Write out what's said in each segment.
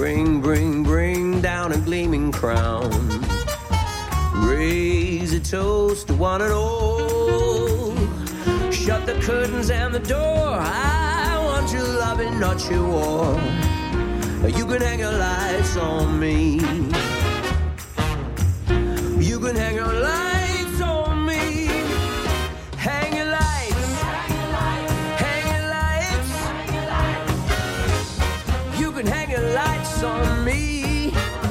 Bring down a gleaming crown. Raise a toast to one and all. Shut the curtains and the door. I want your loving, not your war. You can hang your lights on me. You can hang your lights on me. Hang your lights. Hang your lights. You can hang your lights on me.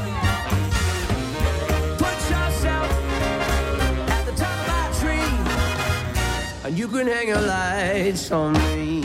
Put yourself at the top of my tree, and you can hang your lights on me.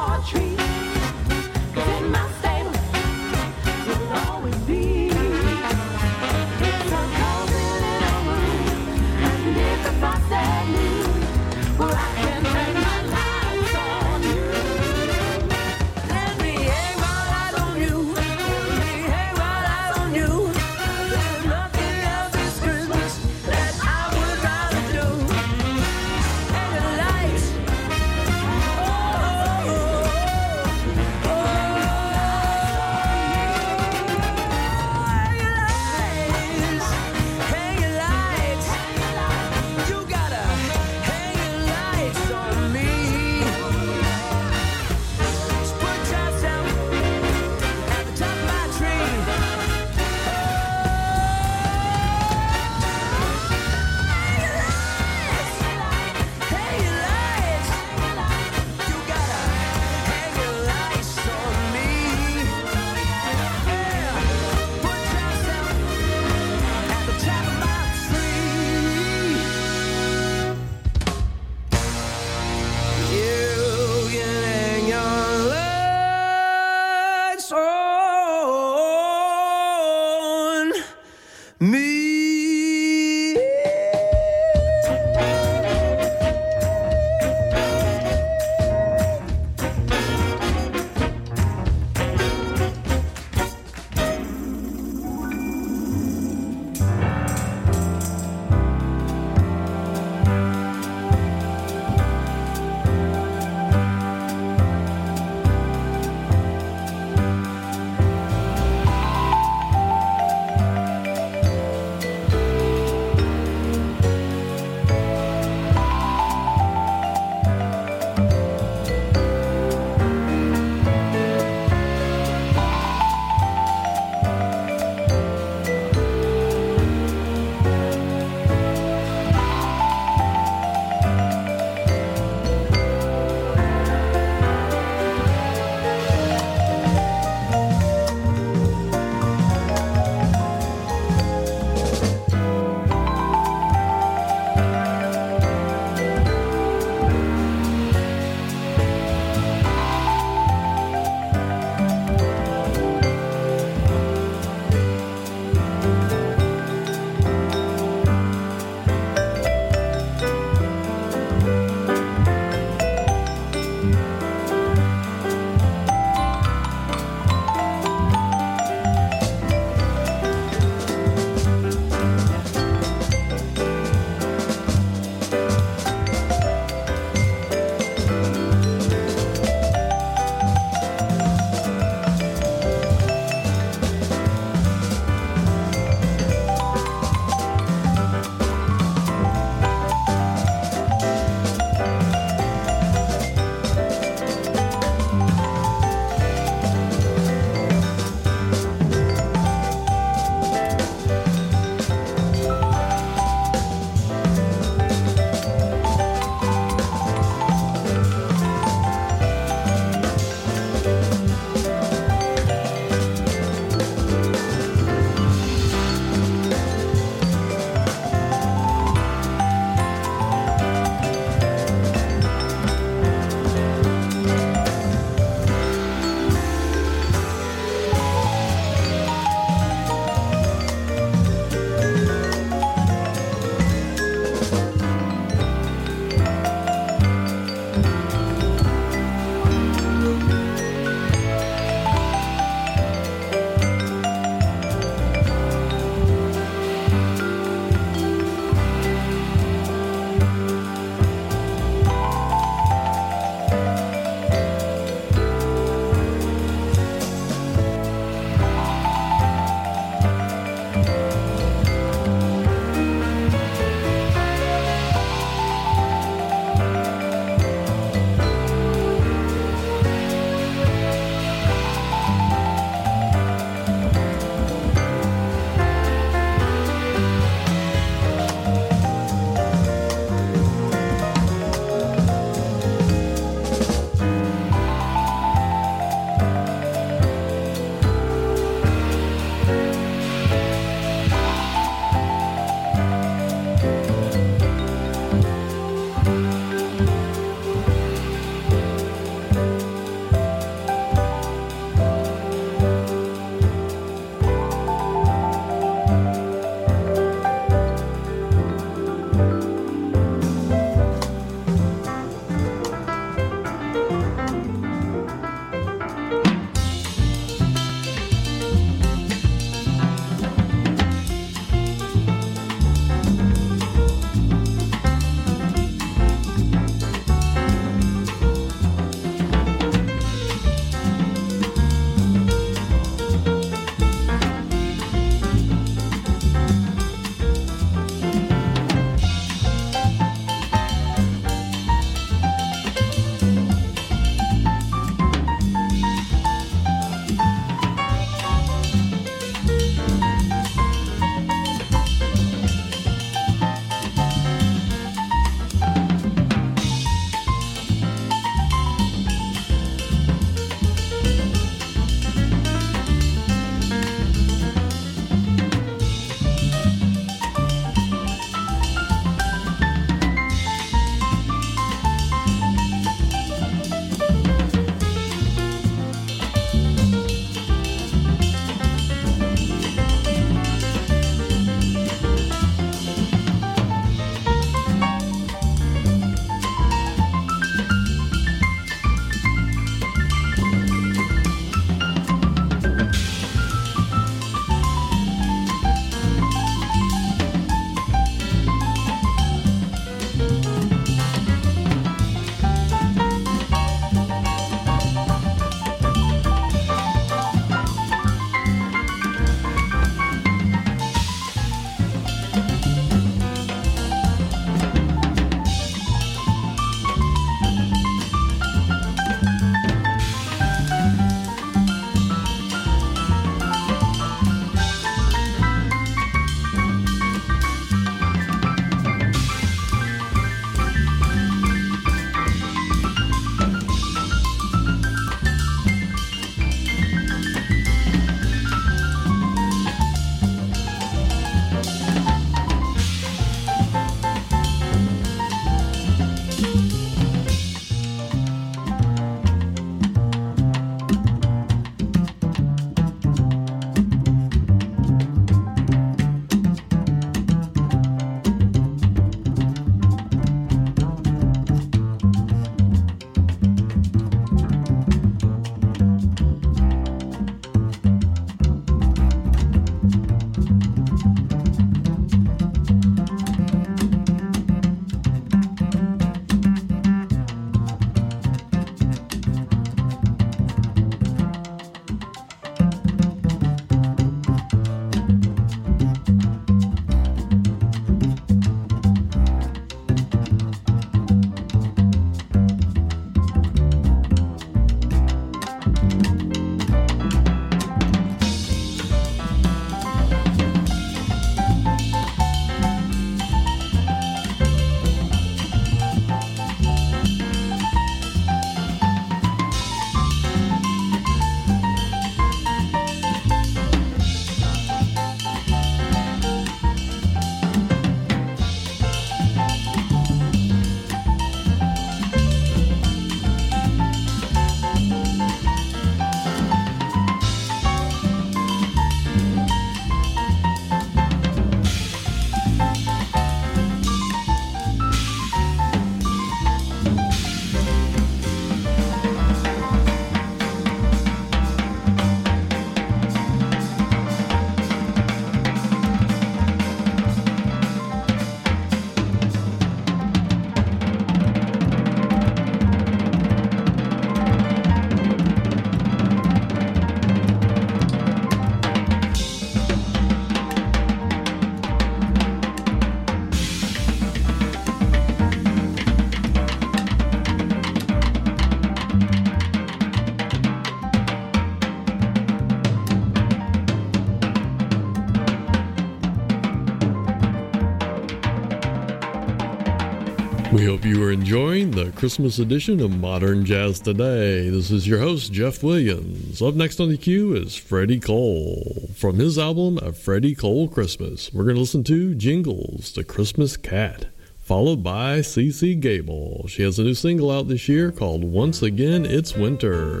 hope you are enjoying the Christmas edition of Modern Jazz Today. This is your host, Jeff Williams. Up next on the queue is Freddie Cole. From his album, A Freddie Cole Christmas, we're going to listen to Jingles, the Christmas Cat, followed by CeCe Gable. She has a new single out this year called Once Again It's Winter.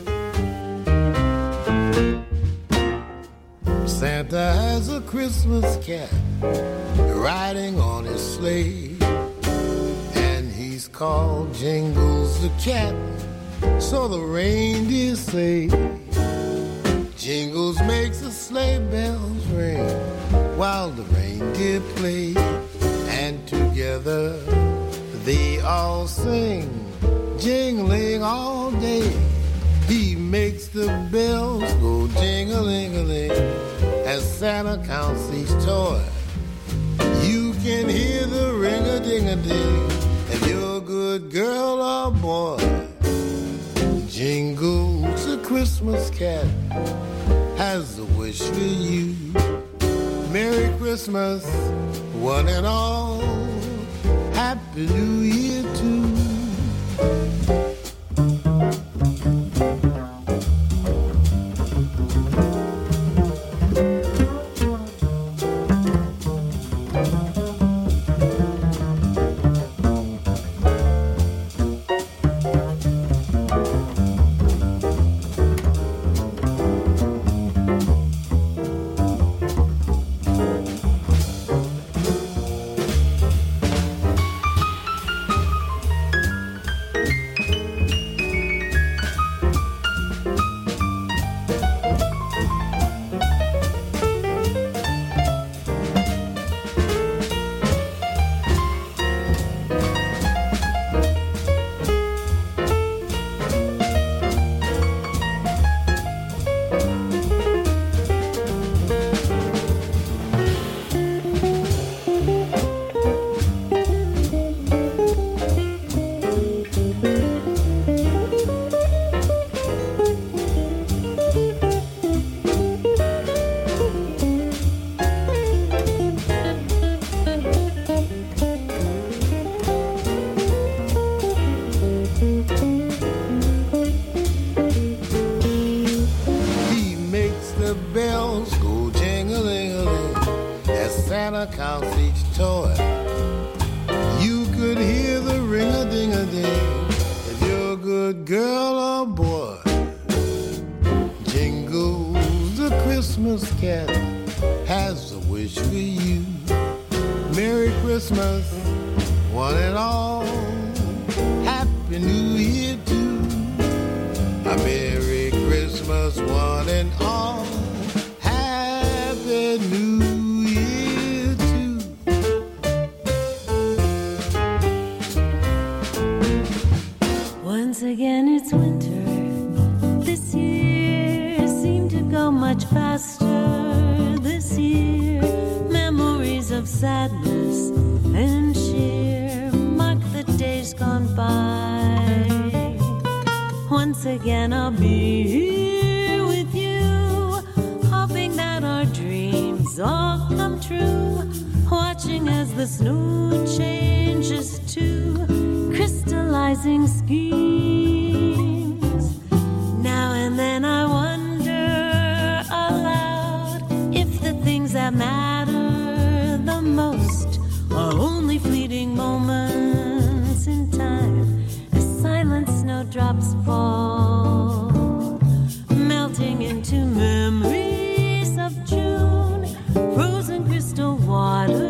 Santa has a Christmas cat riding on his sleigh, and he's called Jingles the cat, so the reindeer say. Jingles makes the sleigh bells ring while the reindeer play, and together they all sing, jingling all day. He makes the bells go jing-a-ling-a-ling as Santa counts each toy. You can hear the ring-a-ding-a-ding if you're a good girl or boy. Jingles, the Christmas cat, has a wish for you. Merry Christmas, one and all. Happy New Year, too.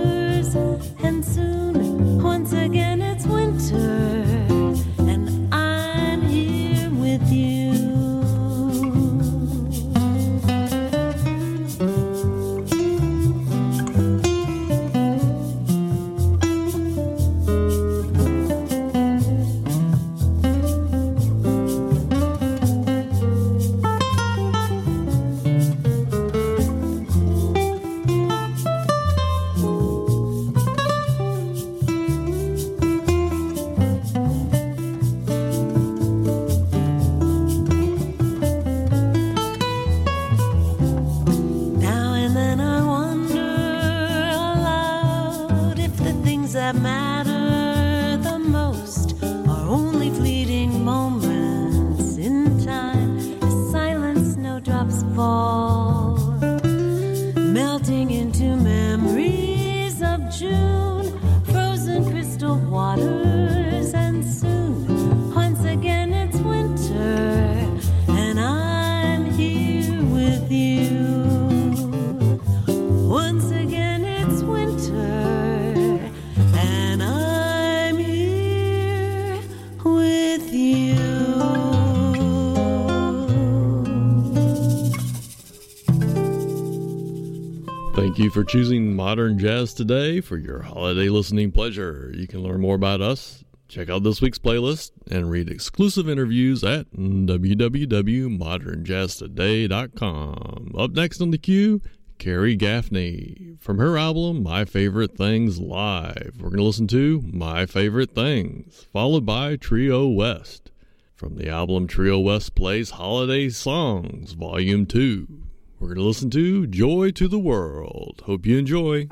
And soon, once again, it's winter, and I you for choosing Modern Jazz Today for your holiday listening pleasure. You can learn more about us, check out this week's playlist, and read exclusive interviews at www.modernjazztoday.com. Up next on the queue, Carrie Gaffney from her album My Favorite Things Live. We're going to listen to My Favorite Things, followed by Trio West from the album Trio West Plays Holiday Songs Volume 2. We're going to listen to Joy to the World. Hope you enjoy.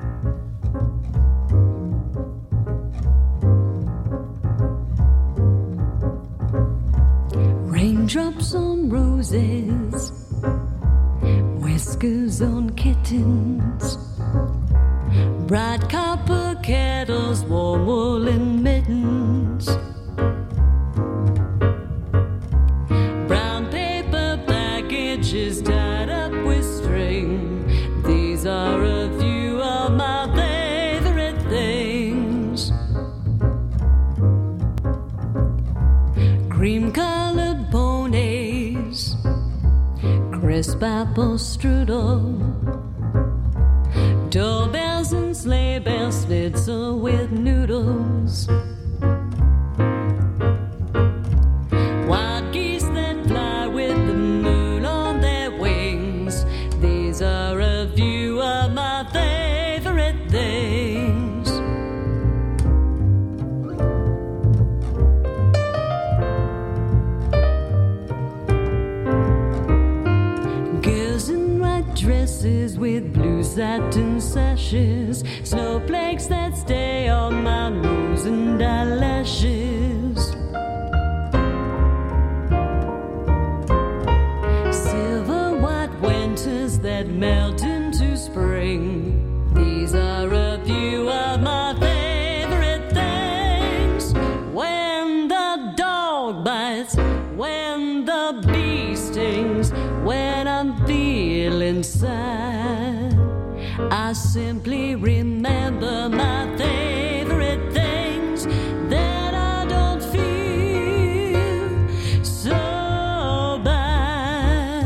Raindrops on roses, whiskers on kittens, bright copper kettles, warm woolen mittens, brown paper packages tied up with string. These are a few of my favorite things. Cream-colored ponies, crisp apple strudel, doorbells and sleigh bells, schnitzel with noodles, wild geese that fly with the moon on their wings. These are a few of my favorite things. Girls in white dresses with blue satin sashes, snowflakes that stay on my nose and eyelashes, silver white winters that melt into spring. These are a few of my favorite things. When the dog bites, when the bee stings, when I'm feeling sad, I simply remember my favorite things, that I don't feel so bad.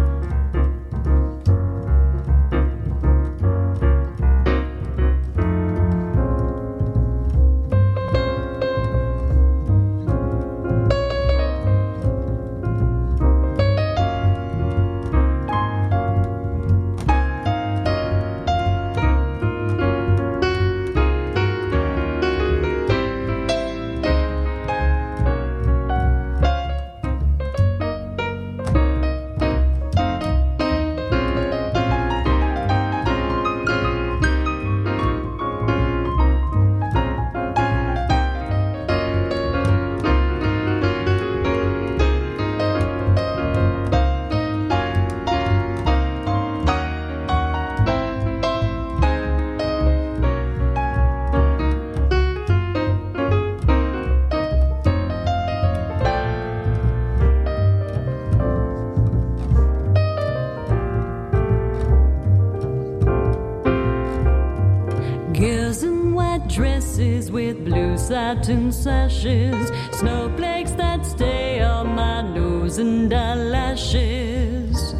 Girls in white dresses with blue satin sashes, snowflakes that stay on my nose and eyelashes,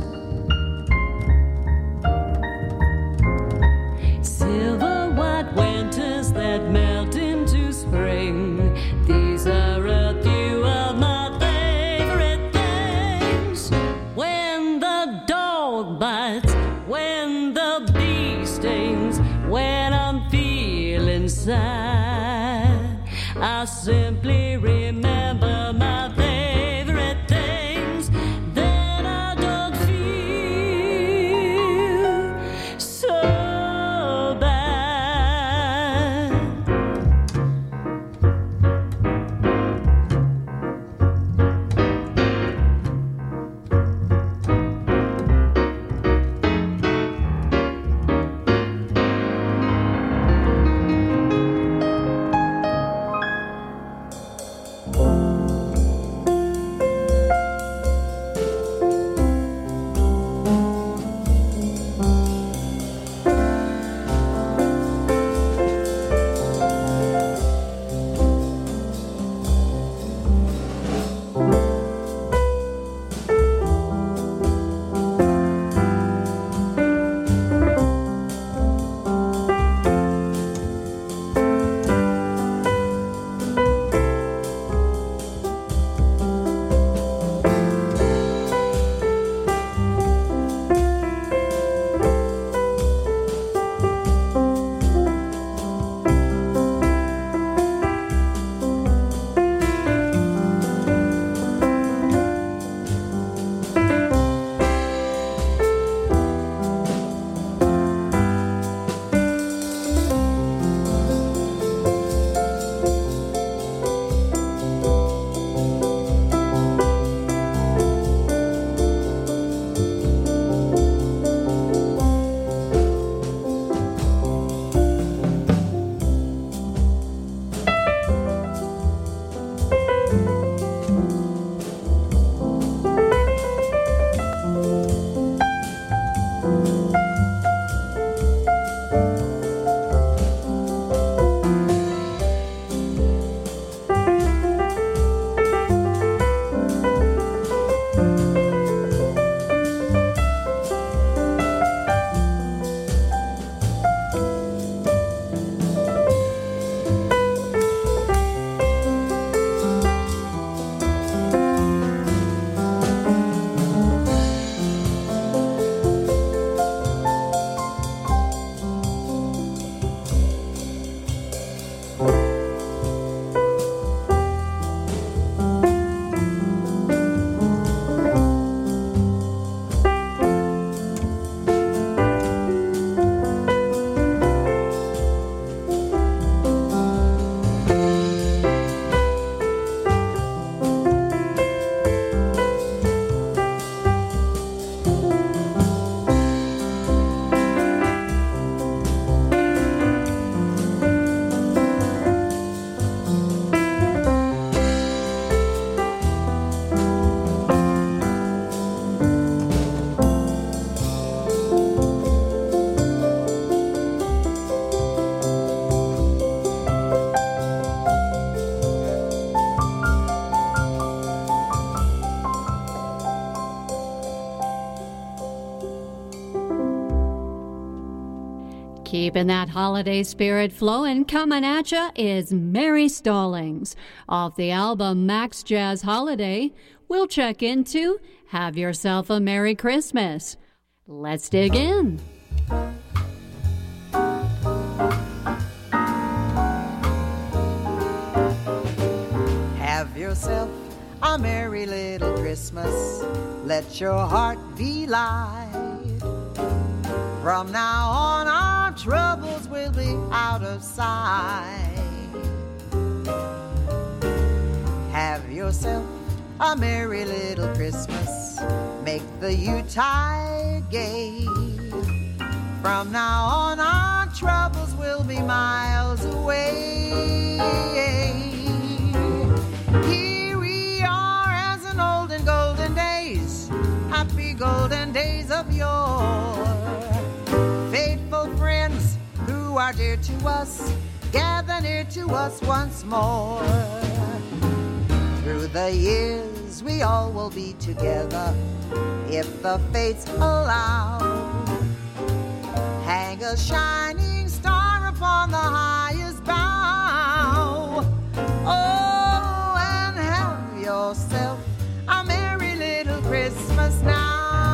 silver white winters that melt into spring. These are a few of my favorite things. When the dog bites, when the bee stings, when I'm feeling sad, I simply remember my favorite things, that I don't feel so bad. Keeping that holiday spirit flowing, coming at ya is Mary Stallings. Off the album Max Jazz Holiday, we'll check into Have Yourself a Merry Christmas. Let's dig in. Have yourself a merry little Christmas. Let your heart be light. From now on, our troubles will be out of sight. Have yourself a merry little Christmas. Make the Yuletide gay. From now on, our troubles will be miles away. Here we are as in olden golden days, happy golden days of yore. Faithful friends who are dear to us, gather near to us once more. Through the years we all will be together, if the fates allow. Hang a shining star upon the highest bough. Oh, and have yourself a merry little Christmas now.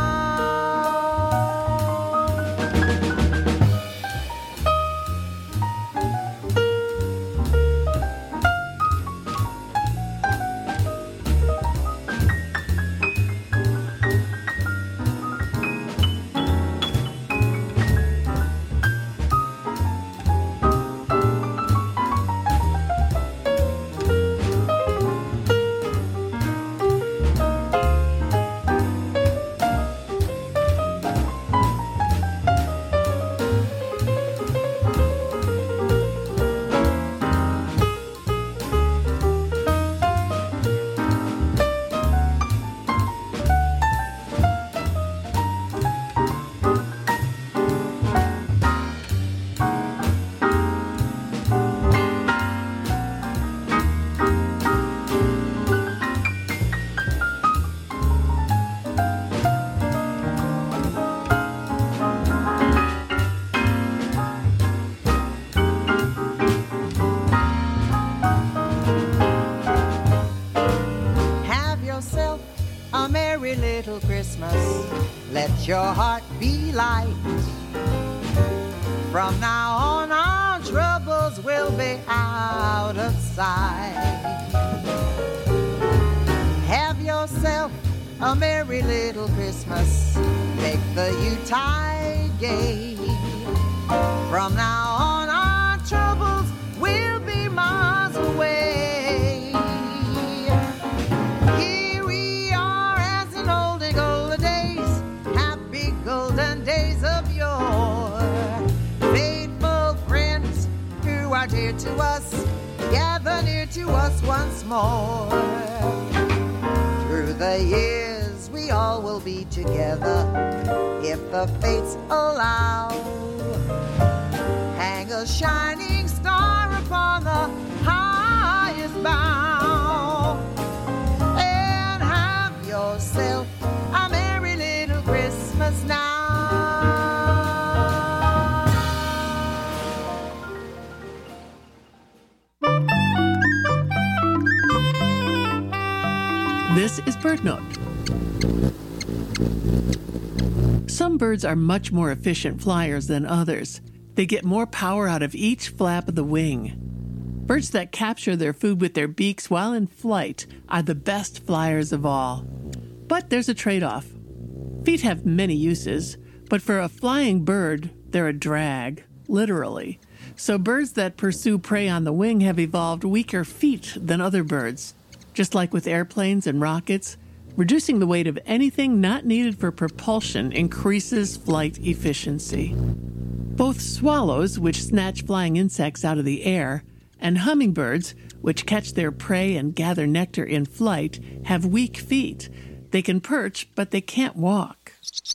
Let your heart be light. From now on, our troubles will be out of sight. Have yourself a merry little Christmas. Make the Yuletide gay. From now on, our troubles will be miles away. Here we are as in olden golden days, happy golden days of yore. Faithful friends who are dear to us, gather near to us once more. Through the years we all will be together, if the fates allow. Hang a shining star upon the highest bough, and have yourself a merry little Christmas now. This is BirdNote. Some birds are much more efficient flyers than others. They get more power out of each flap of the wing. Birds that capture their food with their beaks while in flight are the best flyers of all. But there's a trade-off. Feet have many uses, but for a flying bird, they're a drag, literally. So birds that pursue prey on the wing have evolved weaker feet than other birds. Just like with airplanes and rockets, reducing the weight of anything not needed for propulsion increases flight efficiency. Both swallows, which snatch flying insects out of the air, and hummingbirds, which catch their prey and gather nectar in flight, have weak feet. They can perch, but they can't walk.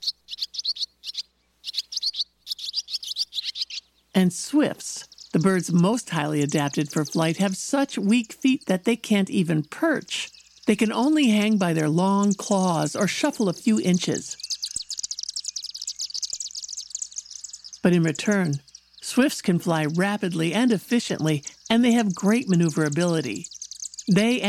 And swifts, the birds most highly adapted for flight, have such weak feet that they can't even perch. They can only hang by their long claws or shuffle a few inches. But in return, Swifts can fly rapidly and efficiently, and they have great maneuverability. They